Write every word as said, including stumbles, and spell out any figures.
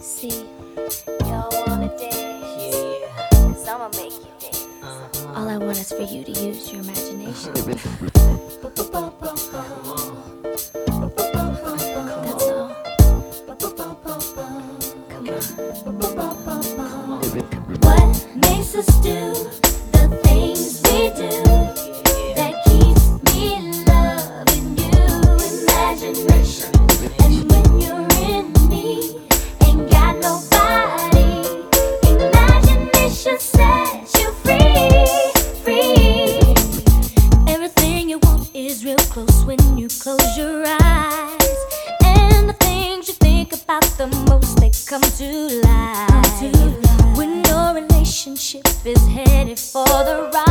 See, y'all wanna dance? Yeah. Cause I'ma make you dance. Uh-huh. All I want is for you to use your imagination. That's all. Come on. What makes us do the things we do that keeps me loving you? Imagination. And when you're in me, ain't got nobody. Imagination sets you free, free. Everything you want is real close when you close your eyes. And the things you think about the most, they come to life. When your relationship is headed for the rise.